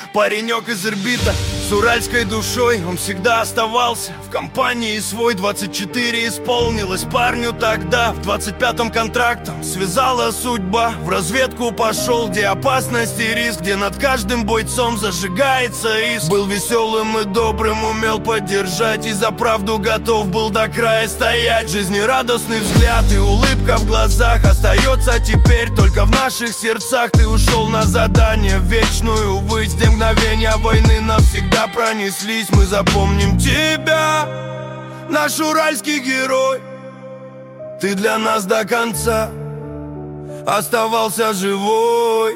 Паренек из Ирбита с уральской душой, он всегда оставался в компании свой. 24 исполнилось парню тогда, в 25-м контрактом связала судьба. В разведку пошел, где опасность и риск, где над каждым бойцом зажигается иск. Был веселым и добрым, умел поддержать, и за правду готов был до края стоять. Жизнерадостный взгляд и улыбка в глазах остается теперь только в наших сердцах. Ты ушел на задание в вечную высь, где мгновения войны навсегда пронеслись. Мы запомним тебя, наш уральский герой. Ты для нас до конца оставался живой.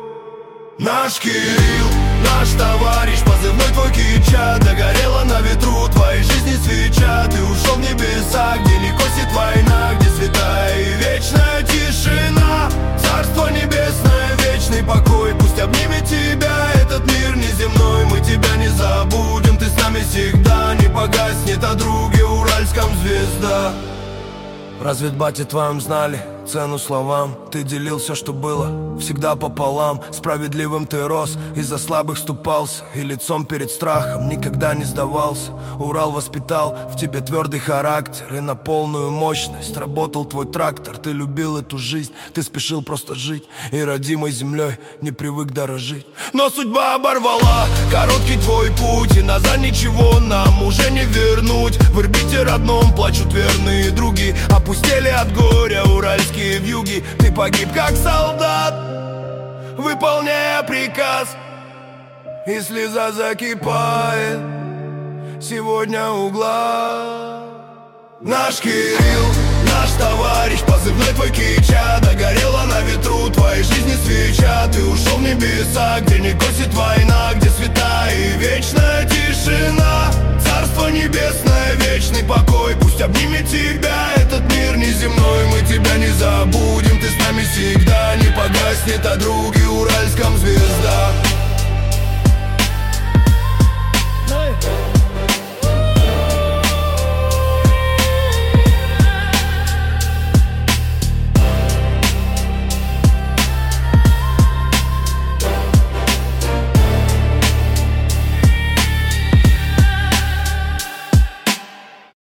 Наш Кирилл, наш товарищ, позывной твой Кича. Догорела на ветру твоей жизни свеча. Ты ушел в небеса, где не косит война, где святая и вечная тишина. Царство небесное, вечный покой пусть обнимет тебя этот мир неземной. Мы тебя не забудем, ты с нами всегда. Не погаснет о друге уральском звезда. В разведбате твоем знали цену словам. Ты делил все, что было, всегда пополам. Справедливым ты рос, из-за слабых ступался, и лицом перед страхом никогда не сдавался. Урал воспитал в тебе твердый характер, и на полную мощность работал твой трактор. Ты любил эту жизнь, ты спешил просто жить, и родимой землей не привык дорожить. Но судьба оборвала короткий твой путь, и назад ничего нам уже не вернуть. В Ирбите родном плачут верные други, опустели от горя уральские вьюги. Ты погиб как солдат, выполняя приказ, и слеза закипает сегодня у глаз. Наш Кирилл, наш товарищ, позывной твой Кича. Догорела на ветру твоей жизни свеча. Ты ушел в небеса, где не косит война, где святая и вечная тишина. Царство небесное, вечный покой пусть обнимет тебя этот мир неземной. Мы тебя не забудем, ты с нами всегда. Не погаснет о друге уральском звезда.